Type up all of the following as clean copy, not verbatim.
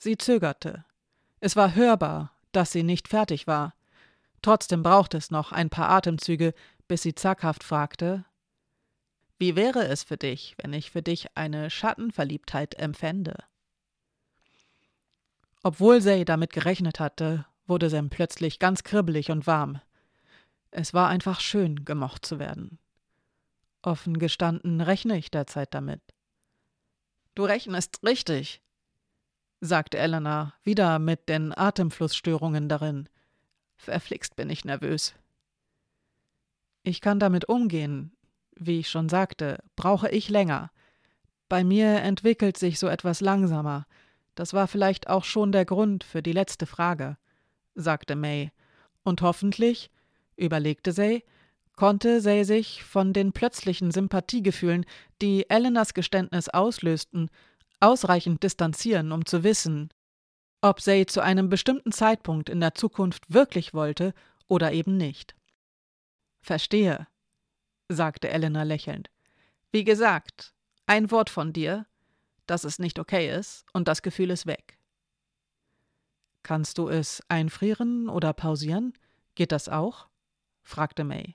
Sie zögerte. Es war hörbar, dass sie nicht fertig war. Trotzdem brauchte es noch ein paar Atemzüge, bis sie zaghaft fragte: »Wie wäre es für dich, wenn ich für dich eine Schattenverliebtheit empfände?« Obwohl Zay damit gerechnet hatte, wurde Sam plötzlich ganz kribbelig und warm. Es war einfach schön, gemocht zu werden. Offen gestanden rechne ich derzeit damit. »Du rechnest richtig«, sagte Elena, wieder mit den Atemflussstörungen darin. »Verflixt bin ich nervös.« »Ich kann damit umgehen. Wie ich schon sagte, brauche ich länger. Bei mir entwickelt sich so etwas langsamer. Das war vielleicht auch schon der Grund für die letzte Frage«, sagte May. Und hoffentlich, überlegte Zay, konnte Zay sich von den plötzlichen Sympathiegefühlen, die Elenas Geständnis auslösten, ausreichend distanzieren, um zu wissen, ob Zay zu einem bestimmten Zeitpunkt in der Zukunft wirklich wollte oder eben nicht. »Verstehe«, sagte Elena lächelnd. »Wie gesagt, ein Wort von dir, dass es nicht okay ist, und das Gefühl ist weg.« »Kannst du es einfrieren oder pausieren? Geht das auch?« fragte May.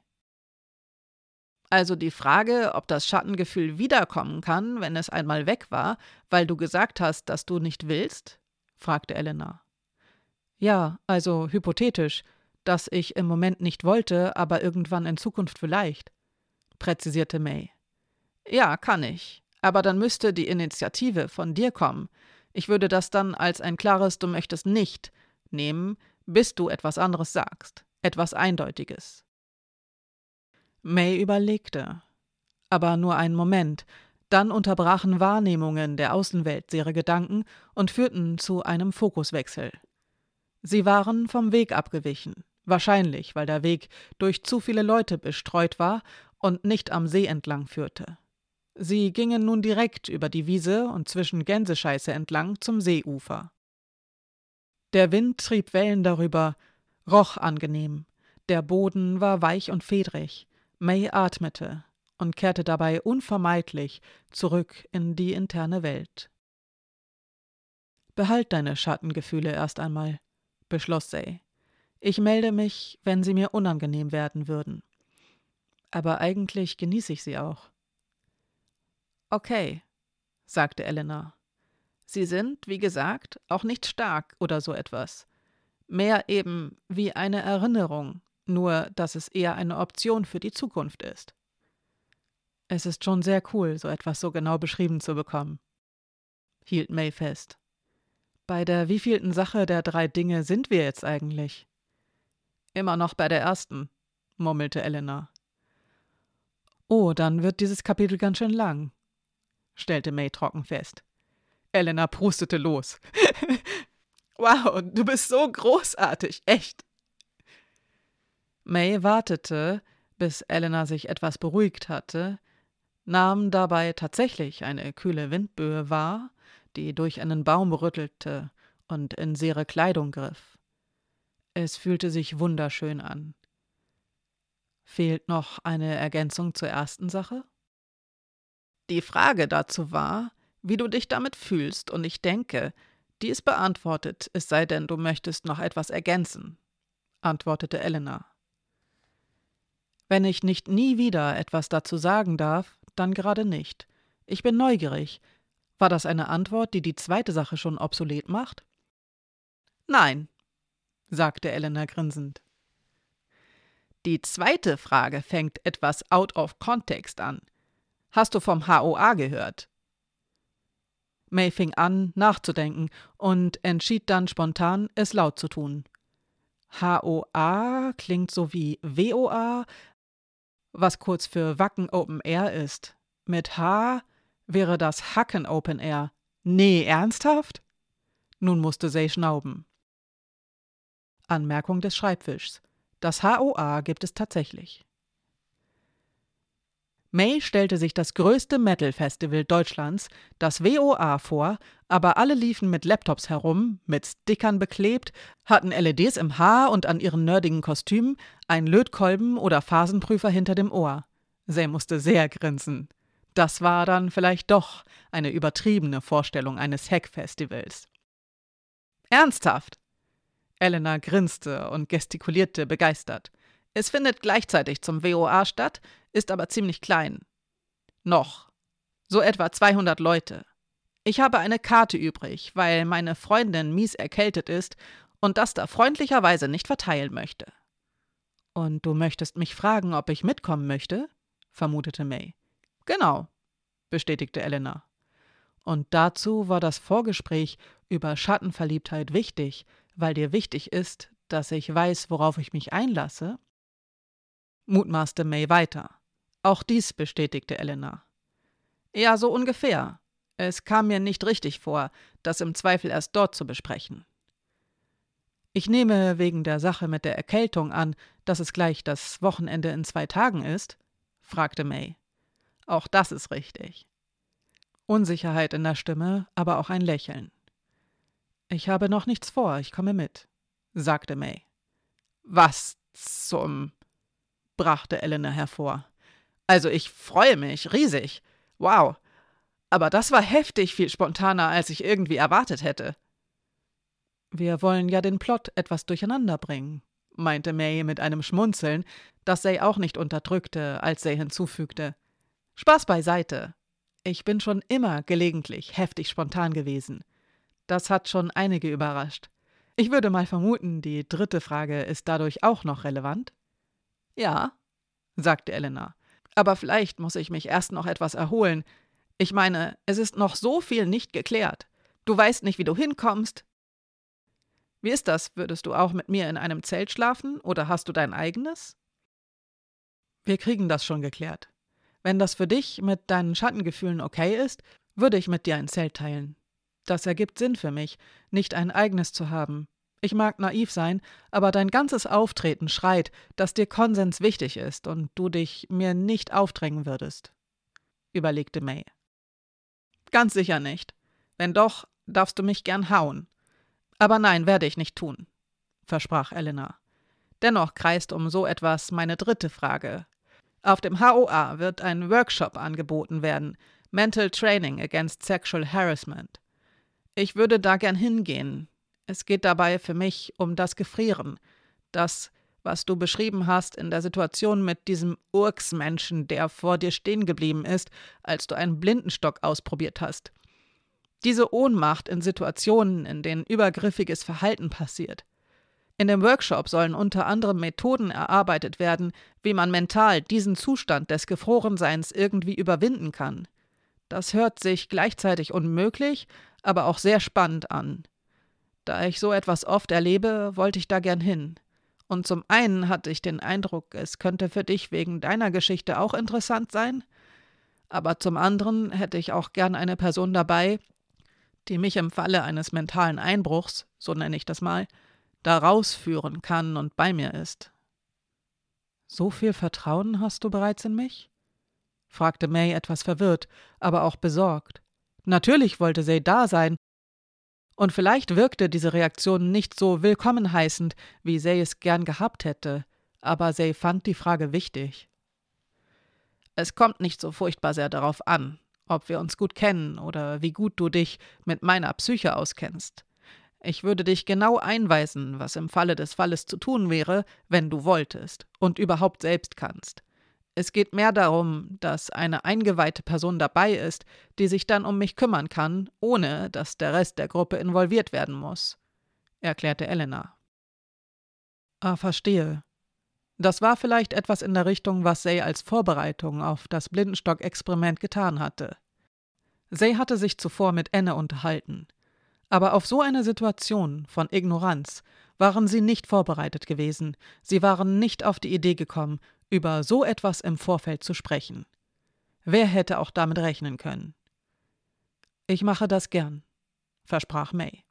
»Also die Frage, ob das Schattengefühl wiederkommen kann, wenn es einmal weg war, weil du gesagt hast, dass du nicht willst?« fragte Elena. »Ja, also hypothetisch, dass ich im Moment nicht wollte, aber irgendwann in Zukunft vielleicht«, präzisierte May. »Ja, kann ich. Aber dann müsste die Initiative von dir kommen. Ich würde das dann als ein klares »Du möchtest nicht« nehmen, bis du etwas anderes sagst. Etwas Eindeutiges.« May überlegte. Aber nur einen Moment. Dann unterbrachen Wahrnehmungen der Außenwelt ihre Gedanken und führten zu einem Fokuswechsel. Sie waren vom Weg abgewichen. Wahrscheinlich, weil der Weg durch zu viele Leute bestreut war und nicht am See entlang führte. Sie gingen nun direkt über die Wiese und zwischen Gänsescheiße entlang zum Seeufer. Der Wind trieb Wellen darüber, roch angenehm. Der Boden war weich und fedrig. May atmete und kehrte dabei unvermeidlich zurück in die interne Welt. »Behalt deine Schattengefühle erst einmal«, beschloss Zay. »Ich melde mich, wenn sie mir unangenehm werden würden. Aber eigentlich genieße ich sie auch.« »Okay«, sagte Elena. »Sie sind, wie gesagt, auch nicht stark oder so etwas. Mehr eben wie eine Erinnerung, nur dass es eher eine Option für die Zukunft ist.« »Es ist schon sehr cool, so etwas so genau beschrieben zu bekommen«, hielt May fest. »Bei der wievielten Sache der 3 Dinge sind wir jetzt eigentlich?« »Immer noch bei der ersten«, murmelte Elena. »Oh, dann wird dieses Kapitel ganz schön lang«, stellte May trocken fest. Elena prustete los. »Wow, du bist so großartig, echt!« May wartete, bis Elena sich etwas beruhigt hatte, nahm dabei tatsächlich eine kühle Windböe wahr, die durch einen Baum rüttelte und in ihre Kleidung griff. Es fühlte sich wunderschön an. Fehlt noch eine Ergänzung zur ersten Sache? Die Frage dazu war, wie du dich damit fühlst, und ich denke, die ist beantwortet, es sei denn, du möchtest noch etwas ergänzen, antwortete Elena. Wenn ich nicht nie wieder etwas dazu sagen darf, dann gerade nicht. Ich bin neugierig. War das eine Antwort, die die zweite Sache schon obsolet macht? Nein, sagte Elena grinsend. Die zweite Frage fängt etwas out of context an. Hast du vom HOA gehört? May fing an, nachzudenken und entschied dann spontan, es laut zu tun. HOA klingt so wie WOA, was kurz für Wacken Open Air ist. Mit H wäre das Hacken Open Air. Nee, ernsthaft? Nun musste Zay schnauben. Anmerkung des Schreibfischs. Das HOA gibt es tatsächlich. May stellte sich das größte Metal-Festival Deutschlands, das WOA, vor, aber alle liefen mit Laptops herum, mit Stickern beklebt, hatten LEDs im Haar und an ihren nerdigen Kostümen einen Lötkolben oder Phasenprüfer hinter dem Ohr. Zay musste sehr grinsen. Das war dann vielleicht doch eine übertriebene Vorstellung eines Hack-Festivals. »Ernsthaft?« Elena grinste und gestikulierte begeistert. »Es findet gleichzeitig zum WOA statt, ist aber ziemlich klein. Noch. So etwa 200 Leute. Ich habe eine Karte übrig, weil meine Freundin mies erkältet ist und das da freundlicherweise nicht verteilen möchte.« »Und du möchtest mich fragen, ob ich mitkommen möchte?« vermutete May. »Genau«, bestätigte Elena. Und dazu war das Vorgespräch über Schattenverliebtheit wichtig, weil dir wichtig ist, dass ich weiß, worauf ich mich einlasse? Mutmaßte May weiter. Auch dies bestätigte Elena. »Ja, so ungefähr. Es kam mir nicht richtig vor, das im Zweifel erst dort zu besprechen.« »Ich nehme wegen der Sache mit der Erkältung an, dass es gleich das Wochenende in 2 Tagen ist?« fragte May. »Auch das ist richtig.« Unsicherheit in der Stimme, aber auch ein Lächeln. »Ich habe noch nichts vor, ich komme mit«, sagte May. »Was zum…« brachte Elena hervor. »Also ich freue mich, riesig. Wow. Aber das war heftig viel spontaner, als ich irgendwie erwartet hätte.« »Wir wollen ja den Plot etwas durcheinander bringen«, meinte May mit einem Schmunzeln, das Say auch nicht unterdrückte, als Say hinzufügte. »Spaß beiseite. Ich bin schon immer gelegentlich heftig spontan gewesen. Das hat schon einige überrascht. Ich würde mal vermuten, die 3. Frage ist dadurch auch noch relevant?« »Ja«, sagte Elena. »Aber vielleicht muss ich mich erst noch etwas erholen. Ich meine, es ist noch so viel nicht geklärt. Du weißt nicht, wie du hinkommst. Wie ist das? Würdest du auch mit mir in einem Zelt schlafen oder hast du dein eigenes?« »Wir kriegen das schon geklärt. Wenn das für dich mit deinen Schattengefühlen okay ist, würde ich mit dir ein Zelt teilen. Das ergibt Sinn für mich, nicht ein eigenes zu haben. Ich mag naiv sein, aber dein ganzes Auftreten schreit, dass dir Konsens wichtig ist und du dich mir nicht aufdrängen würdest«, überlegte May. »Ganz sicher nicht. Wenn doch, darfst du mich gern hauen. Aber nein, werde ich nicht tun«, versprach Elena. »Dennoch kreist um so etwas meine 3. Frage. Auf dem HOA wird ein Workshop angeboten werden, Mental Training Against Sexual Harassment. Ich würde da gern hingehen. Es geht dabei für mich um das Gefrieren. Das, was du beschrieben hast in der Situation mit diesem Urksmenschen, der vor dir stehen geblieben ist, als du einen Blindenstock ausprobiert hast. Diese Ohnmacht in Situationen, in denen übergriffiges Verhalten passiert. In dem Workshop sollen unter anderem Methoden erarbeitet werden, wie man mental diesen Zustand des Gefrorenseins irgendwie überwinden kann. Das hört sich gleichzeitig unmöglich, aber auch sehr spannend an. Da ich so etwas oft erlebe, wollte ich da gern hin. Und zum einen hatte ich den Eindruck, es könnte für dich wegen deiner Geschichte auch interessant sein, aber zum anderen hätte ich auch gern eine Person dabei, die mich im Falle eines mentalen Einbruchs, so nenne ich das mal, da rausführen kann und bei mir ist.« »So viel Vertrauen hast du bereits in mich?« fragte May etwas verwirrt, aber auch besorgt. Natürlich wollte Say da sein, und vielleicht wirkte diese Reaktion nicht so willkommen heißend, wie Say es gern gehabt hätte, aber Say fand die Frage wichtig. »Es kommt nicht so furchtbar sehr darauf an, ob wir uns gut kennen oder wie gut du dich mit meiner Psyche auskennst. Ich würde dich genau einweisen, was im Falle des Falles zu tun wäre, wenn du wolltest und überhaupt selbst kannst. Es geht mehr darum, dass eine eingeweihte Person dabei ist, die sich dann um mich kümmern kann, ohne dass der Rest der Gruppe involviert werden muss«, erklärte Elena. »Ah, verstehe. Das war vielleicht etwas in der Richtung, was Say als Vorbereitung auf das Blindenstock-Experiment getan hatte. Say hatte sich zuvor mit Enne unterhalten. Aber auf so eine Situation von Ignoranz waren sie nicht vorbereitet gewesen. Sie waren nicht auf die Idee gekommen, über so etwas im Vorfeld zu sprechen. Wer hätte auch damit rechnen können? »Ich mache das gern«, versprach May.